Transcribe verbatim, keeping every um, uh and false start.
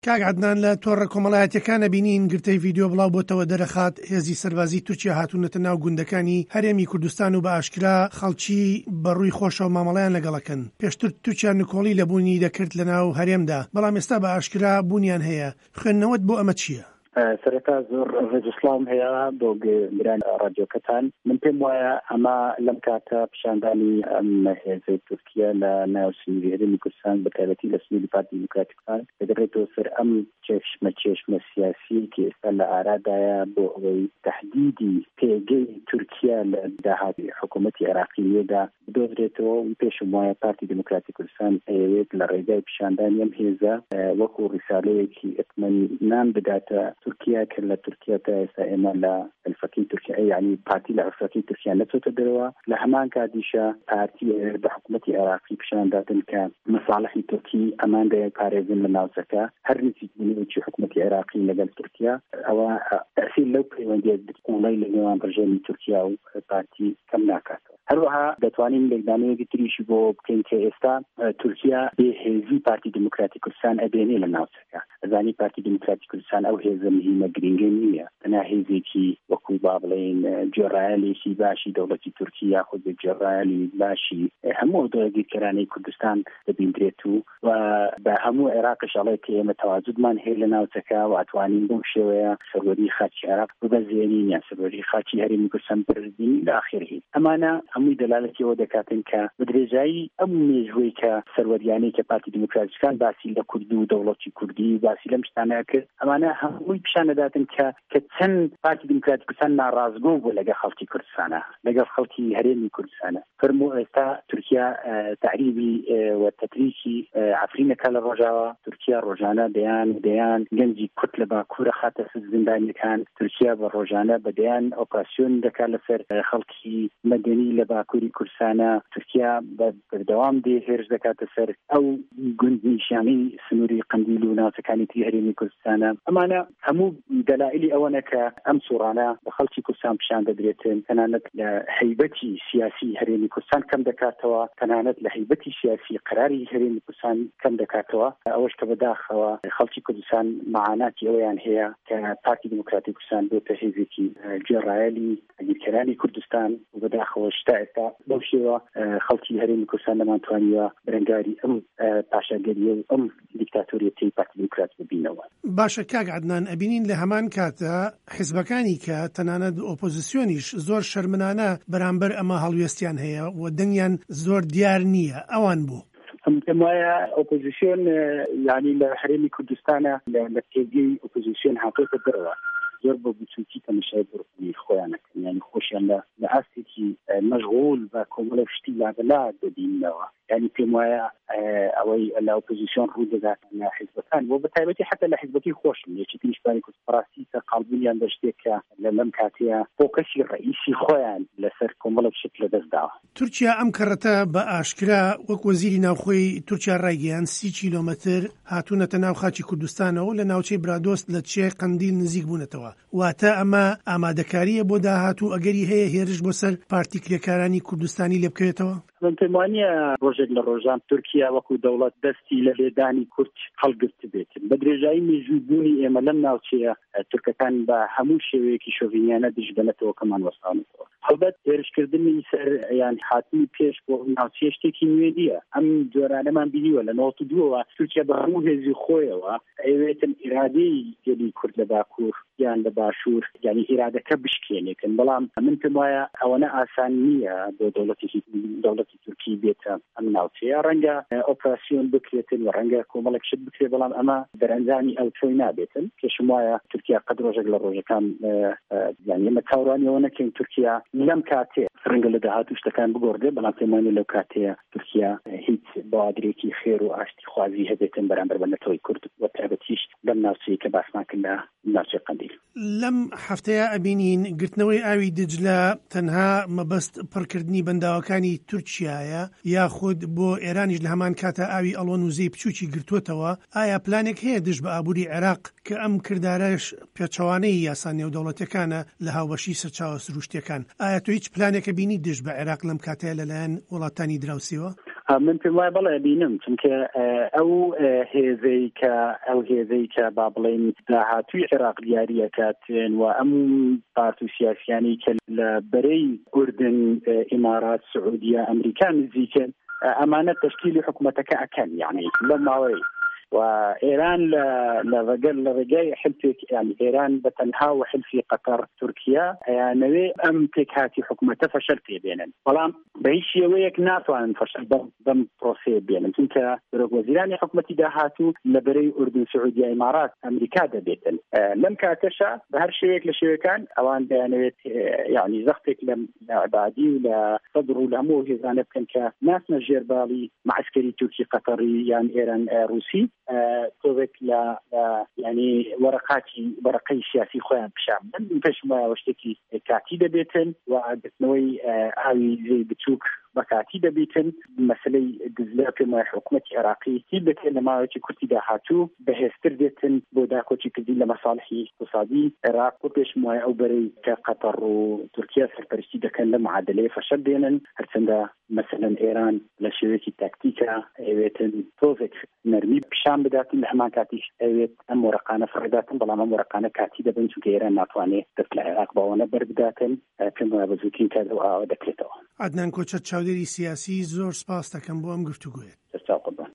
کاک عەدنان لە تۆڕە کۆمەڵایەتیەکانە بینین گرتەی ڤیدیۆ بڵاو بۆتەوە دەرەخات هێزی سەربازی تورکیا هاتوونەتە ناو گوندەکانی هەرێمی کوردستان و بە ئاشکرا خەڵکی بەڕووی خۆشەوە مامەڵەیان لەگەڵەکەن. پێشتر تورکیا نکۆڵی لە بوونی دەکرد لە ناو هەرێمدا، بەڵام ئێستا بە ئاشکرا بوونیان هەیە. خوێندنەوەت بۆ ئەمە چییە؟ سەرەتا زۆر ڕێزسڵام هەیە بۆ گران ڕادیۆکەتان. من پێم وایە ئەمە لەم کاتە پیشاندانی ئەم هێزەی تورکیا لە ناو سنووری هەرێمی کوردستان بەتایبەتی لە سنووری پارتی دیموکراتیکان دەگەڕێتەوە سەر ئەم چێشمە چێشمە سیاسی کە ئێستا لە ئارادایە بۆ ئەوەی تەحدیدی پێگەی تورکیا لە داهاتی حکوومەتی عێراقیەدا بدۆزرێتەوە. و پێشم وایە پارتی دیموکراتی کوردستان ئەوێت لە ڕێگای پیشاندانی ئەم هێزە وەکو ڕیسالەیەکی ئەتمەنان بداتە تورکیا کە لە تورکیا تا ئێستا ئێمە لە ئەلفەکەی تورکیا یعنی پارتی لە ئەلفەکەی تورکیا نەچۆتە دەرەوە. لە هەمان کاتیشە پارتی بە حکوومەتی عێراقی پیشاندادن کە مەساڵحی تورکی ئەمان دەیە پارێزن لە ناوچەکە هەر نزیکبوونەوەی حکوومەتی عێراقی لەگەڵ تورکیا ئەوە تەسیل لەو پەیوەندیە قوڵەی لە نێوان ڕژێمی تورکیا و پارتی کەم ناکاتەوە. هەروەها دەتوانین لەگدانەیەکی تریشی بۆ بکەین کە ئێستا تورکیا بێهێزی پارتی دیموکراتی کوردستان ئەبێنێ لە ناوچەکە. ئەزانی پارتی دیموکراتی کوردستان ئەو هێزە مهمە گرنگە نییە، تەنها هێزێکی وەکو با بڵێن جێڕایەلێکی باشی دەوڵەتی تورکی یاخود جێڕایەلی باشی هەموو دەوڵەتگیرکەرانەی کوردستان دەبیندرێت و بە هەموو عێراقش ئەڵێ کە ئێمە تەواجودمان هەیە لە ناوچەکە و ئەتوانین بەو شێوەیە سەروەری خاکی عێراق ببەزێنین یا سەروەری خاکی هەرێمی کوردستان بردین لە ئاخرهی. ئەمانە هەمووی دەلالەتی ئەوە دەکاتن کە بەدرێژایی ئەم مێژووی کە سەروەریانەی کە پارتی دیموکراتیکان باسی لە کوردی و دەوڵەتی کوردی باسی لەم شتانە کرد، ئەمانە هەمووی پیشانەداتن کە کە چەند پارتی دیموکراتی کوردستان ناڕازگۆ بوو لەگەڵ خەڵکی کوردستانە لەگەڵ خەڵکی هەرێمی کوردستانە. فەرموو ئێستا تورکیا تعریبی و تەتریکی عفرینەکە لە ڕۆژاوە. تورکیا ڕۆژانە دەیان دەیان گەنجی کورد لە باکوورە خاتە زیندانیەکان. تورکیا بە ڕۆژانە بەدەیان ئۆپراسیۆن دەکات لەسەر خەڵکی مەدەنی لە باکووری کوردستانە. تورکیا بەردەوام دێ هێرش دەکاتە سەر ئەو گوندنیشانی سنووری قەندیل و ناوچەکانی تری هەرێمی کوردستانە. ئەمانە هەموو دەلائلی ئەوەنە کە ئەم سوڕانە بە خەڵکی کوردستان پیشان دەدرێتن، تەنانەت لە هەیبەتی سیاسی هەرێمی کوردستان کەم دەکاتەوە، تەنانەت لە هەیبەتی سیاسی قەراری هەرێمی کوردستان کەم دەکاتەوە. ئەوەش کە بەداخەوە خەڵکی کوردستان معاناتی ئەویان هەیە کە پارتی دیموکراتی کوردستان بۆتە هێزێکی گێڕایەلی ئەگیرکەرانی کوردستان و بەداخەوە شتا ئێستا بەو شێوە خەڵکی هەرێمی کوردستان دەمانتوانیوە بەرەنگاری ئەم پاشەگەریە و ئەم دیکتاتۆریەتی پارتی دیموکراتی ببینەوە. باشە کاک عەدنان، ئەبینین لە هەمان کاتە حیزبەکانی کە تەنانەت ئۆپۆزیسیۆنیش زۆر شەرمنانە بەرامبەر ئەمە هەڵوێستیان هەیە و دەنگیان زۆر دیار نییە. ئەوان بوو ئەم وایە ئۆپۆزیسیۆن یعنی لە هەرێمی کوردستانە لە پێگەی ئۆپۆزیسیۆن هاتۆتە دەرەوە زۆر بە بچووکی تەماشای بڕی خۆیانەکەن، یعنی خۆشیان لە ئاستێکی مەشغوڵ بە کۆمەڵە شتی لابەلا دەبینەوە. یعنی پێم وایە ئەوەی لە ئۆپۆزیسیۆن ڕوو دەدات لە حیزبەکان بۆ بەتایبەتی حتا لە حیزبەکەی خۆشم یەکی تریشبانی کوردپەڕاستی کە قاڵبوونیان بە شتێکە لە لەم کاتەیە فۆکەسی ڕئیسی خۆیان لەسەر کۆمەڵە شت لەدەستداوە. تورکیا ئەم کەڕەتە بە ئاشکرا وەک وەزیری ناوخۆی تورکیا ڕایگەیاند سی کیلۆمەتر هاتوونەتە ناو خاکی کوردستانەوە لە ناوچەی برادۆست لە چێ قەندیل نزیک بوونەتەوە. واتە ئەمە ئامادەکاریە بۆ داهاتوو ئەگەری هەیە هێرش بۆ سەر پارتی کرێکارانی کوردستانی لێ بکەوێتەوە؟ من پێم وانییە ڕۆژێک لە ڕۆژان تورکیا وەکو دەوڵەت دەستی لە لێدانی کورد هەڵگرت بێتن. بە درێژایی مێژووبوونی ئێمە لەم ناوچەیە تورکەکان بە هەموو شێوەیەکی شۆڤینیانە دژبنێتەوە کەمان وەسانێتەوە. هەڵبەت هێرشکردنی سەر یان هاتنی پێش بۆ ناوچەیە شتێکی نوێ نییە. ئەم جۆرانەمان بینیوە لە نۆڵ دووەوە تورکیا بە هەموو هێزی خۆیەوە ئەوێتن ئیرادەی گەلی کورد لە باکوور یان لە باشوور یعنی ئیرادەکە بشکێنێتن. بەڵام من پێم وایە ئەوەنە ئاسان نییە بۆ دەوڵەتێکی دەوڵەت تورکی بێتە ئەم ناوچەیە. ڕەنگە ئۆپراسیۆن بکرێتن و ڕەنگە کۆمەڵێک شت بکرێت، بەڵام ئەمە دەرەنجامی ئەو تۆی نابێتن. پێشم وایە تورکیا قەد ڕۆژێک لە ڕۆژەکان یعنی ئێمە چاوەڕوانیەوە نەکەین تورکیا لەم کاتێ ڕەنگە لە داهاتوو شتەکان بگۆڕدێ، بەڵام پێم وایە لەو کاتەیە تورکیا هیچ بەوادرێکی خێر و ئاشتی خوازی هەبێتن بەرامبەر بە نەتەوەی کورد و تایبەتیش لەم ناوچەیە کە باسمان کرد لە ناوچەی قەندیل. لەم هەفتەیە ئەبینین گرتنەوەی ئاوی دجلە تەنها مەبەست پڕکردنی بەنداوەکانی تورکیایە یاخود بۆ ئێرانیش لە هەمان کاتە ئاوی ئەڵۆن وزەی بچووکی گرتووەتەوە. ئایا پلانێک هەیە دژ بە ئابووری عێراق کە ئەم کردارەش پێچەوانەی یاسا نێودەوڵەتیەکانە لە هاوبەشی سەرچاوە سروشتیەکان؟ ئایا تۆ هیچ پلانێکە بینی دژ بە عێراق لەم کاتەیە لەلایەن وڵاتانی دراوسیەوە؟ من پێم وایە بەڵێ بینم چونکە ئەو هێزەی کە ئەو هێزەی کە با بڵێن داهاتووی عێراق دیاریەکاتن و ئەم پارت و سیاسیانی کە لە بەرەی ئوردن ئیمارات سعودیە ئەمریکا نزیکن ئەمانە تشکیلی حکوومەتەکە ئەکەن یعنی لەم ماوەی و إيران لرجال لرجال حلفك يعني إيران بتنها وحلفي قطر تركيا يعني أم تكاتي حكومة فشلتي بينن طالما بعيش وياك ناتو عن فشل ضم ضم بروسي بينن كنت رج وزيران حكومة دهاتو لبري أردن سعودية إمارات أمريكا دبيتن أه لم كاتشا بهر شيء لشيء كان أوان يعني يعني زختك لم عبادي ولا صدر ولا مو هذا كان كناس نجير بالي معسكري تركي قطري يعني إيران روسي توبك لا يعني ورقاتي ورقي سياسي خوان بشام من فيش ما وشتكي كاتي دبيتن وقتنوي عاوي زي بتشوك بكاتي دبيتن مسألة جزلاك ما حكومة عراقي تبت لما تكتي دهاتو بهستر ديتن بوداكو تكدي لمصالحي اقتصادي عراق وبيش ما أو بري كقطر وتركيا سربرشتي دكان لمعادلة فشل بينن هرسندا مثلا إيران لشركة تكتيكا ايوتن توفك نرمي بشام بداتن لحمان كاتيش ايوت ام ورقانه فرداتن بلا ام ورقانه كاتي دبن شو إيران ناتواني تطلع العراق باونه برداتن كما بزوكين كذا او دكلتو عدنان كوچت چاودێری سیاسی زۆر سپاس دەکەم بۆ ئەم گفتوگوێت.